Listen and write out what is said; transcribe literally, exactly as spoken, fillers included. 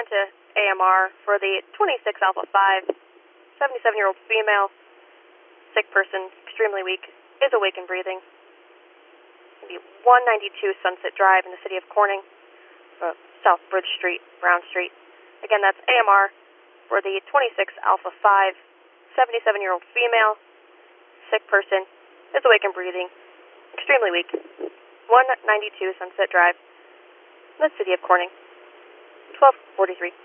respond to A M R for the twenty-six Alpha five, seventy-seven-year-old female, sick person, extremely weak, is awake and breathing. Maybe one ninety-two Sunset Drive in the city of Corning, uh, South Bridge Street, Brown Street. Again, that's A M R for the twenty-six Alpha five, seventy-seven-year-old female, sick person, is awake and breathing, extremely weak. one ninety-two Sunset Drive, in the city of Corning, twelve forty-three.